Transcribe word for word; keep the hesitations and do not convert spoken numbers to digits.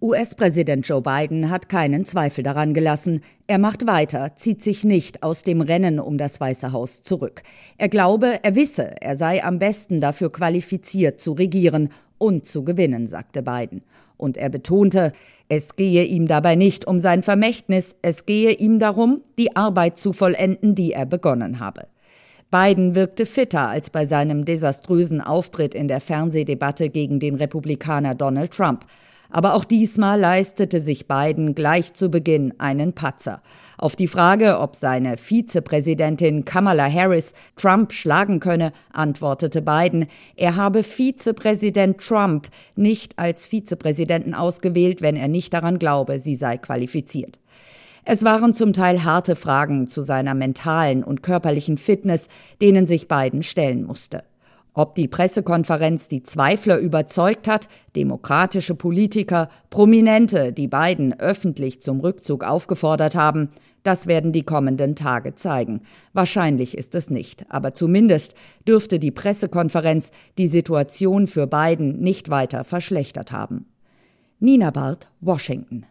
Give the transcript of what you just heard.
U S-Präsident Joe Biden hat keinen Zweifel daran gelassen. Er macht weiter, zieht sich nicht aus dem Rennen um das Weiße Haus zurück. Er glaube, er wisse, er sei am besten dafür qualifiziert zu regieren und zu gewinnen, sagte Biden. Und er betonte, es gehe ihm dabei nicht um sein Vermächtnis, es gehe ihm darum, die Arbeit zu vollenden, die er begonnen habe. Biden wirkte fitter als bei seinem desaströsen Auftritt in der Fernsehdebatte gegen den Republikaner Donald Trump. Aber auch diesmal leistete sich Biden gleich zu Beginn einen Patzer. Auf die Frage, ob seine Vizepräsidentin Kamala Harris Trump schlagen könne, antwortete Biden, er habe Vizepräsident Trump nicht als Vizepräsidenten ausgewählt, wenn er nicht daran glaube, sie sei qualifiziert. Es waren zum Teil harte Fragen zu seiner mentalen und körperlichen Fitness, denen sich Biden stellen musste. Ob die Pressekonferenz die Zweifler überzeugt hat, demokratische Politiker, Prominente, die Biden öffentlich zum Rückzug aufgefordert haben, das werden die kommenden Tage zeigen. Wahrscheinlich ist es nicht, aber zumindest dürfte die Pressekonferenz die Situation für Biden nicht weiter verschlechtert haben. Nina Barth, Washington.